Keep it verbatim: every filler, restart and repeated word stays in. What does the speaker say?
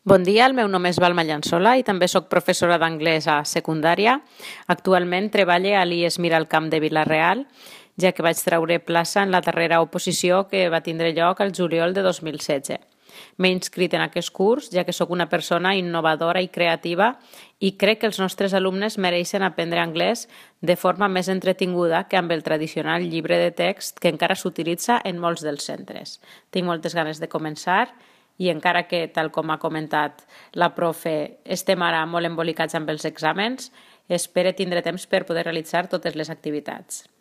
Bon dia, el meu nom és Balma Llançola i també sóc professora d'anglès a secundària. Actualment treballo a l'I E S Miralcamp de Vila-real, ja que vaig treure plaça en la darrera oposició que va tindre lloc al juliol de dos mil setze. M'he inscrit en aquest curs, ja que sóc una persona innovadora i creativa i crec que els nostres alumnes mereixen aprendre anglès de forma més entretinguda que amb el tradicional llibre de text que encara s'utilitza en molts dels centres. Tinc moltes ganes de començar i encara que, tal com ha comentat la profe, estem ara molt embolicats amb els exàmens, espero tindre temps per poder realitzar totes les activitats.